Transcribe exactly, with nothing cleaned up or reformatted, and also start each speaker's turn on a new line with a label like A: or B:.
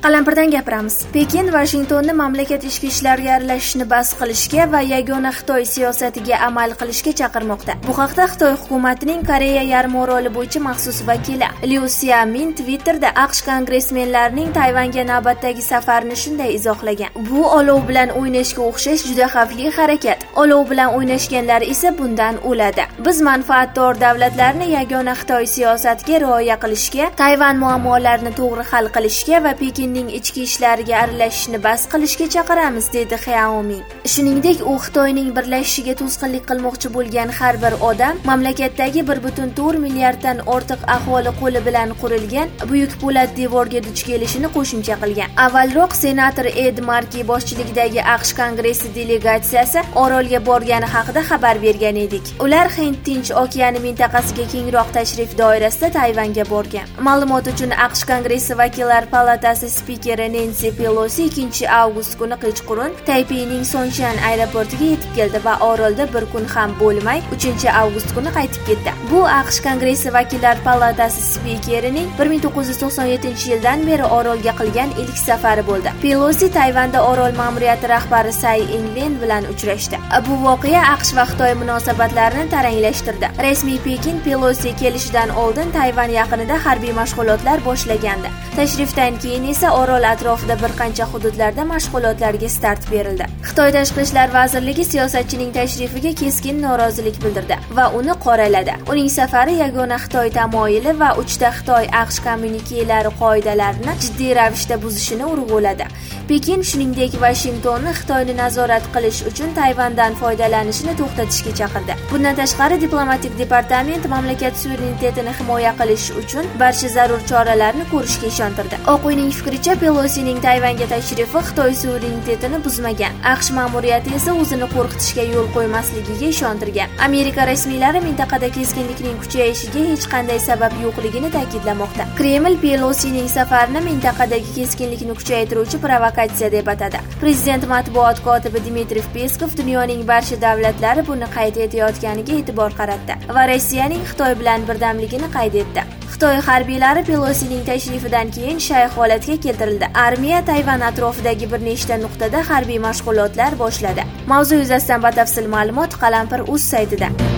A: Qalampirdan gapiramiz. Pekin Vashingtonni mamlakat ichki ishlariga aralashishni bas qilishga va yagona Xitoy siyosatiga amal qilishga chaqirmoqda. Bu haqda Xitoy hukumatining Koreya yarim oroli bo'yicha maxsus vakili Liu Xiaomin Twitterda AQSh kongressmenlarining Tayvanga navbatdagi safarini shunday izohlagan. Bu olov bilan o'ynashga o'xshash juda xavfli harakat. Olov bilan o'ynashganlar esa bundan o'ladi. Biz manfaatdor davlatlarni yagona Xitoy siyosatiga rioya qilishga, Tayvan muammolarini to'g'ri hal qilishga va Pekin ichki ishlariga aralashishni bas qilishga chaqiramiz, dedi Xiaomin. Shuningdek, u Xitoyning birlashishiga to'sqinlik qilmoqchi bo'lgan har bir odam mamlakatdagi bir butun to'rt milliarddan ortiq aholi qo'li bilan qurilgan buyuk po'lat devorga duch kelishini qo'shimcha qilgan. Avvalroq senator Ed Markey boshchiligidagi AQSh kongressi delegatsiyasi orolga borgani haqida xabar bergan edik. Ular Hind Tinch okeani mintaqasiga kengroq tashrif doirasida Tayvanga borgan. Ma'lumot uchun AQSh kongressi vakillar palatasi spikeri Nancy Pelosi ikkinchi avgust kuni kechqurun Taypeyning Songshan aeroportiga yetib keldi va orolda bir kun ham bo'lmay uchinchi avgust kuni qaytib ketdi. Bu AQSh kongressi vakillar palatasi spikerining bir ming to'qqiz yuz to'qson yettinchi yildan beri orolga qilgan ilk safari bo'ldi. Pelosi Tayvanda orol ma'muriyati rahbari Tsai Ing-wen bilan uchrashdi. Bu voqea AQSh va Xitoy munosabatlarini taranglashtirdi. Rasmiy Pekin Pelosi kelishidan oldin Tayvan yaqinida harbiy mashg'ulotlar boshlagandi. Tashrifdan keyin esa orol atrofida bir qancha hududlarda mashg'ulotlarga start berildi. Xitoy tashqi ishlar vazirligi siyosatchining tashrifiga keskin norozilik bildirdi va uni qoraladi. Uning safari yagona Xitoy tamoyili va uchta Xitoy AQSh kommunikelari qoidalarini jiddiy ravishda buzishini urg'uladi. Pekin shuningdek Vashingtonni Xitoyni nazorat qilish uchun Tayvandan foydalanishni to'xtatishga chaqirdi. Bundan tashqari diplomatik departament mamlakat suverenitetini himoya qilish uchun barcha zarur choralarni ko'rishga ishontirdi. Oq uyning fikricha, Pelosining Tayvanga tashrifi Xitoy suverenitetini buzmagan. AQSh ma'muriyati esa o'zini qo'rqitishga yo'l qo'ymasligiga ishontirgan. Amerika rasmiylari mintaqada keskinlikning kuchayishiga hech qanday sabab yo'qligini ta'kidlamoqda. Kreml Pelosining safarini mintaqadagi keskinlikni kuchaytiruvchi provokatsiya deb atadi. Prezident matbuot kotibi Dmitriy Peskov dunyoning barcha davlatlari buni qayd etayotganiga e'tibor qaratdi va Rossiyaning Xitoy bilan birdamligini qayd etdi. Xitoy harbiylari Pelosining tashrifidan keyin shay holatga keltirildi. Armiya Tayvan atrofidagi bir nechta nuqtada harbiy mashg'ulotlar boshladi. Mavzu yuzasidan batafsil ma'lumot Qalampir.uz saytida.